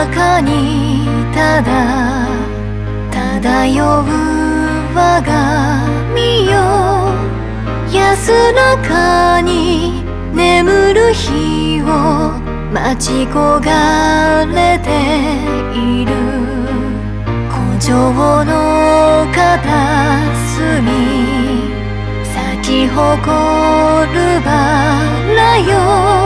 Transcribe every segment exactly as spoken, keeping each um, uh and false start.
中にただ漂う我が身よ、安らかに眠る日を待ち焦がれている。古城の片隅咲き誇るバラよ、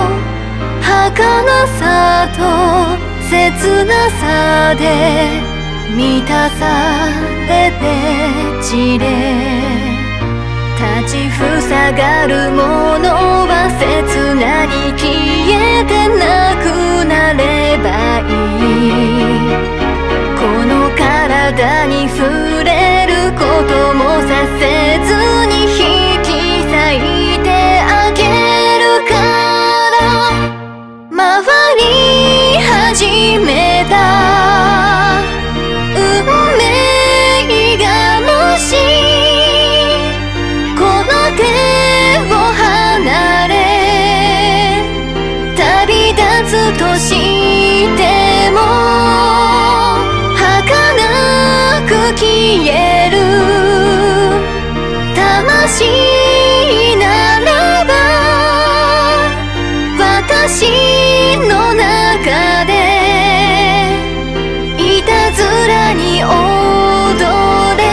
儚さと切なさで満たされて散れ、立ちふさがるものは切なに消えてなくなればいい。この体に触れることもさせずに引き裂いてあげるから、回り始めた運命がもしこの手を離れ旅立つとしても儚く消える魂ならば、私の中でいたずらに踊れ。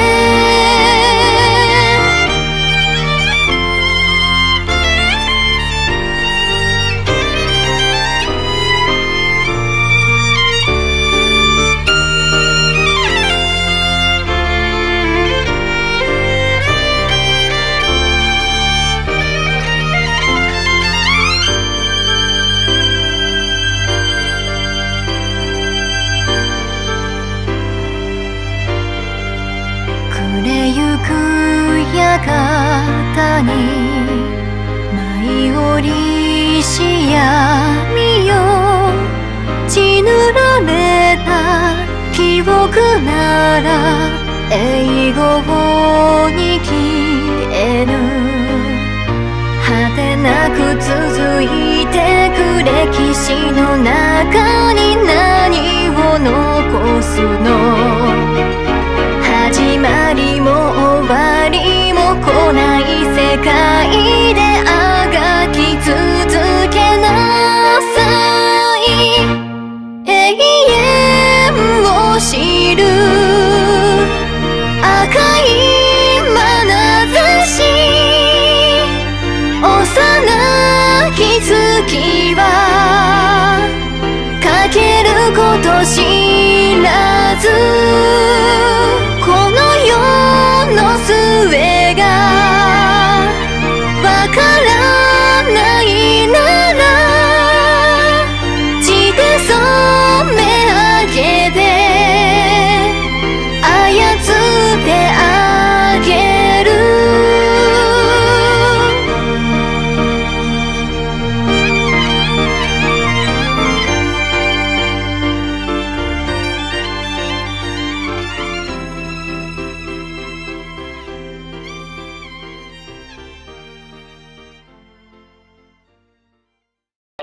館に舞い降りし闇よ、血塗られた記憶なら永劫に消えぬ。果てなく続いてく歴史の中に何を残すの。始まりも終わりも来ない世界であがき続けなさい。永遠を知る赤い眼差し、幼き月はかけること知らず、この世の末